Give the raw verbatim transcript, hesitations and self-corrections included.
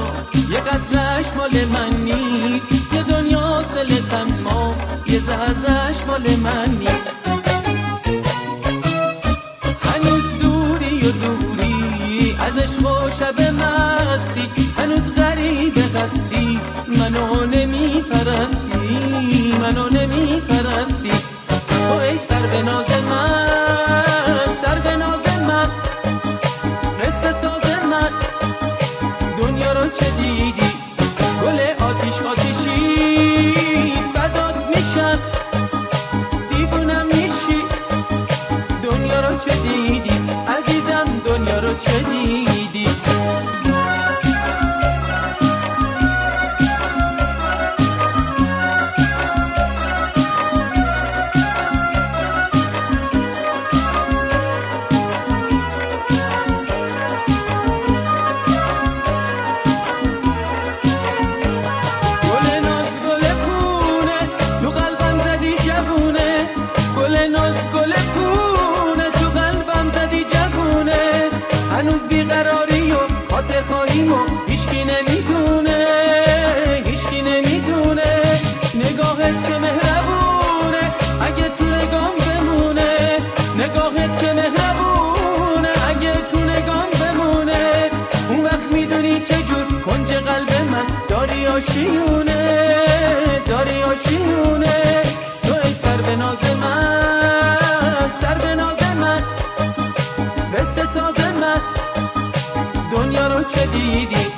یه قطره‌اش مال من نیست، یه دنیاست دل تنها، یه ذره‌اش مال من نیست. هنوز دوری و دوری از عشق و شب مستی، هنوز غریب قصدی منو نمی پرستی، منو نمی پرستی. تو ای سر به ناز من، سر به ناز من، قصه ساز من، دنیا رو چه دیدی؟ گل آتیش آتیشی فدات میشم، دیوونم میشی. دنیا رو چه دیدی عزیزم، دنیا رو چه دیدی؟ هنوز بیقراری و خاطر خواهیم و هیچکی نمیدونه، هیچکی نمیدونه. نگاهت که مهربونه اگه تو نگام بمونه، نگاهت که مهربونه اگه تو نگام بمونه. اون وقت میدونی چجور کنج قلب من داری آشیونه، داری آشیونه. تو ای سر به ناز من، سر به ناز من، قصه ساز من، دنیا رو چه دیدی؟